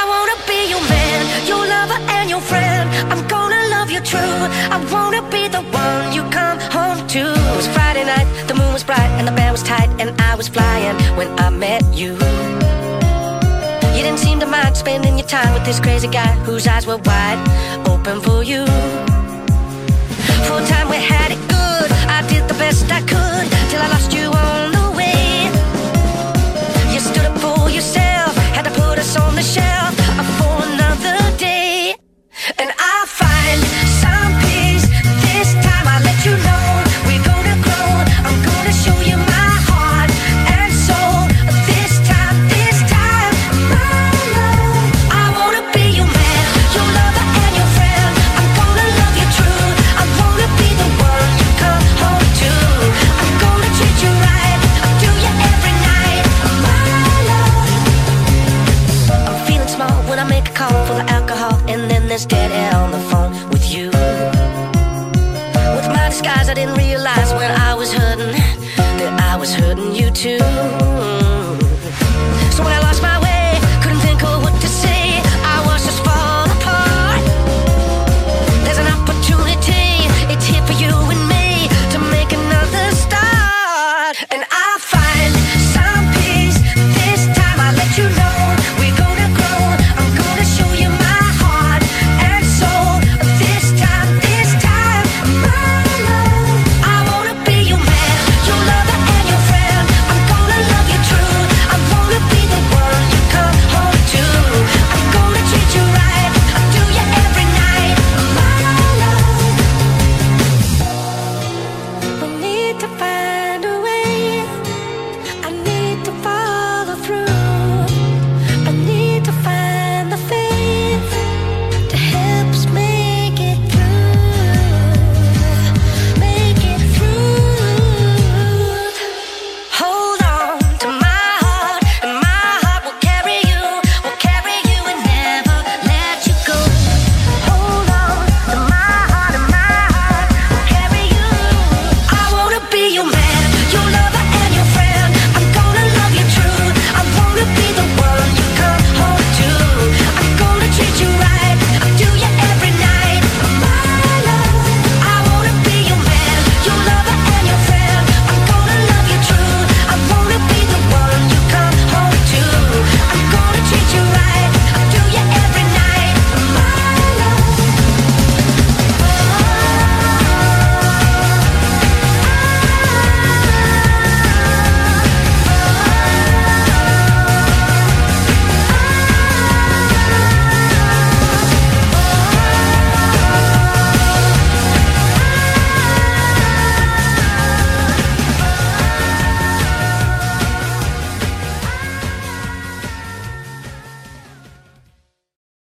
wanna be your man, your lover and your friend. I'm gonna love you true. I wanna be the one you come home to. It was Friday night, the moon was bright and the band was tight and I was flying when I met you. You didn't seem to mind spending your time with this crazy guy whose eyes were wide open for you. For a time we had it good, I did the best I could till I lost you on the way. You stood up for yourself, had to put us on the shelf for another day. And I find some peace, this time I let you know we're gonna grow. I'm gonna show you my heart and soul. This time, my love. I wanna be your man, your lover and your friend. I'm gonna love you true. I wanna be the one you come home to. I'm gonna treat you right, I'll do you every night, my love. I'm feeling small when I make a call full of alcohol and then there's dead air.